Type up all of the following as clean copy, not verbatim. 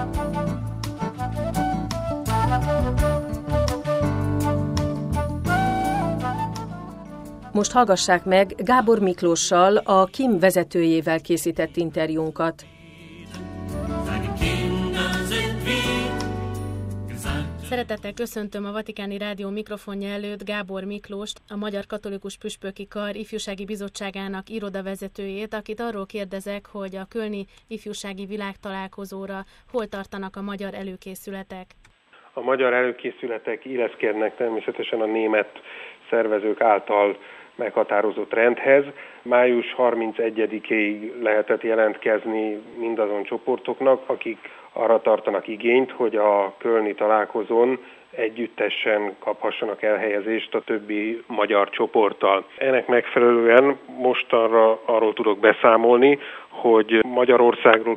Most hallgassák meg Gábor Miklóssal, a KIM vezetőjével készített interjúnkat. Szeretettel köszöntöm a Vatikáni Rádió mikrofonja előtt Gábor Miklóst, a Magyar Katolikus Püspöki Kar Ifjúsági Bizottságának irodavezetőjét, akit arról kérdezek, hogy a kölni ifjúsági világtalálkozóra hol tartanak a magyar előkészületek. A magyar előkészületek illeszkednek természetesen a német szervezők által meghatározott rendhez. Május 31-ig lehetett jelentkezni mindazon csoportoknak, akik arra tartanak igényt, hogy a kölni találkozón együttesen kaphassanak elhelyezést a többi magyar csoporttal. Ennek megfelelően mostanra arról tudok beszámolni, hogy Magyarországról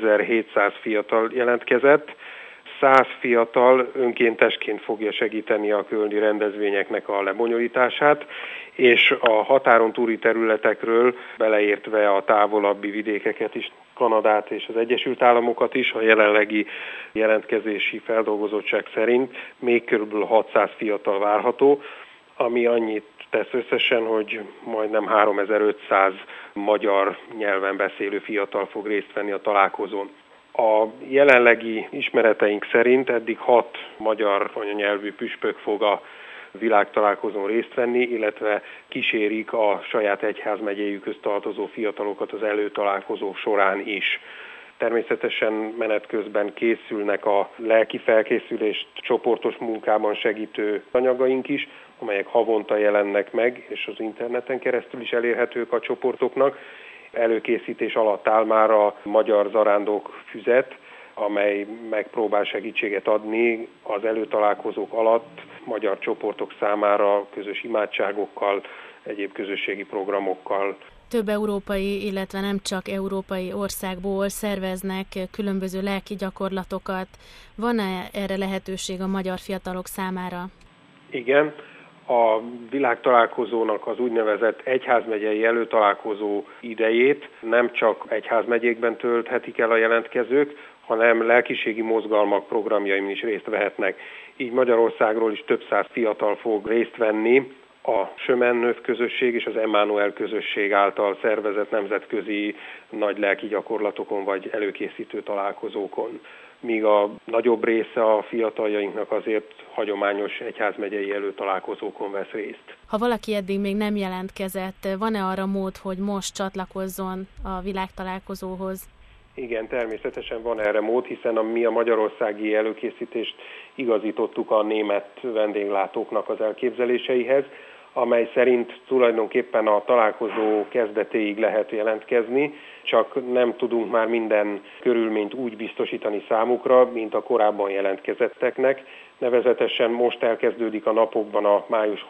2700 fiatal jelentkezett, 100 fiatal önkéntesként fogja segíteni a kölni rendezvényeknek a lebonyolítását, és a határon túli területekről, beleértve a távolabbi vidékeket is, Kanadát és az Egyesült Államokat is, a jelenlegi jelentkezési feldolgozottság szerint még kb. 600 fiatal várható, ami annyit tesz összesen, hogy majdnem 3500 magyar nyelven beszélő fiatal fog részt venni a találkozón. A jelenlegi ismereteink szerint eddig 6 magyar anyanyelvű püspök fog a világtalálkozón részt venni, illetve kísérik a saját egyházmegyéjükhöz tartozó fiatalokat az előtalálkozó során is. Természetesen menet közben készülnek a lelki felkészülést csoportos munkában segítő anyagaink is, amelyek havonta jelennek meg, és az interneten keresztül is elérhetők a csoportoknak. Előkészítés alatt áll már a Magyar Zarándok füzet, amely megpróbál segítséget adni az előtalálkozók alatt magyar csoportok számára közös imádságokkal, egyéb közösségi programokkal. Több európai, illetve nem csak európai országból szerveznek különböző lelki gyakorlatokat. Van-e erre lehetőség a magyar fiatalok számára? Igen. A világtalálkozónak az úgynevezett egyházmegyei előtalálkozó idejét nem csak egyházmegyékben tölthetik el a jelentkezők, hanem lelkiségi mozgalmak programjaim is részt vehetnek. Így Magyarországról is több száz fiatal fog részt venni a Sömennöv közösség és az Emmanuel közösség által szervezett nemzetközi nagy lelki gyakorlatokon vagy előkészítő találkozókon. Míg a nagyobb része a fiataljainknak azért hagyományos egyházmegyei előtalálkozókon vesz részt. Ha valaki eddig még nem jelentkezett, van-e arra mód, hogy most csatlakozzon a világtalálkozóhoz? Igen, természetesen van erre mód, hiszen mi a magyarországi előkészítést igazítottuk a német vendéglátóknak az elképzeléseihez, amely szerint tulajdonképpen a találkozó kezdetéig lehet jelentkezni, csak nem tudunk már minden körülményt úgy biztosítani számukra, mint a korábban jelentkezetteknek. Nevezetesen most elkezdődik a napokban a május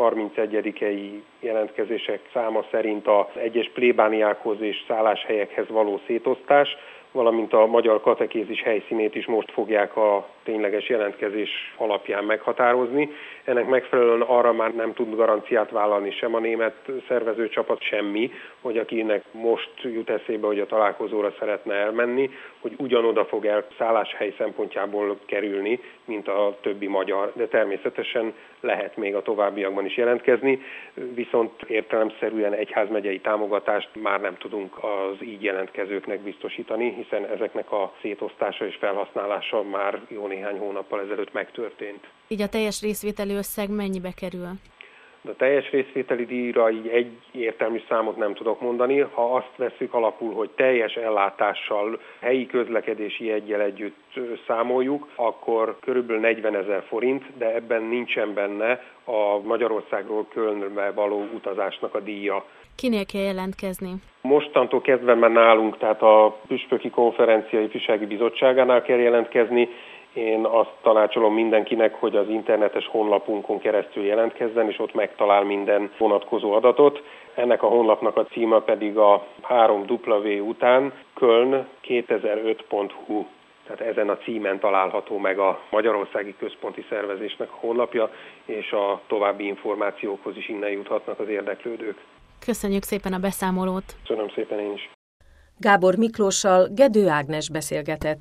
31-i jelentkezések száma szerint az egyes plébániákhoz és szálláshelyekhez való szétosztás, valamint a magyar katekézis helyszínét is most fogják a tényleges jelentkezés alapján meghatározni. Ennek megfelelően arra már nem tud garanciát vállalni sem a német szervezőcsapat, semmi, hogy akinek most jut eszébe, hogy a találkozóra szeretne elmenni, hogy ugyanoda fog el szálláshely szempontjából kerülni, mint a többi magyar. De természetesen lehet még a továbbiakban is jelentkezni, viszont értelemszerűen egyházmegyei támogatást már nem tudunk az így jelentkezőknek biztosítani, hiszen ezeknek a szétosztása és felhasználása már jó néhány hónappal ezelőtt megtörtént. Így a teljes részvételi összeg mennyibe kerül? De a teljes részvételi díjra így egyértelmű számot nem tudok mondani. Ha azt vesszük alapul, hogy teljes ellátással, helyi közlekedési jeggyel együtt számoljuk, akkor körülbelül 40 000 forint, de ebben nincsen benne a Magyarországról Kölnbe való utazásnak a díja. Kinél kell jelentkezni? Mostantól kezdve már nálunk, tehát a Püspöki Konferencia Ifjúsági Bizottságánál kell jelentkezni. Én azt tanácsolom mindenkinek, hogy az internetes honlapunkon keresztül jelentkezzen, és ott megtalál minden vonatkozó adatot. Ennek a honlapnak a címe pedig a 3W után köln2005.hu. Tehát ezen a címen található meg a Magyarországi Központi Szervezésnek a honlapja, és a további információkhoz is innen juthatnak az érdeklődők. Köszönjük szépen a beszámolót! Köszönöm szépen én is! Gábor Miklóssal Gedő Ágnes beszélgetett.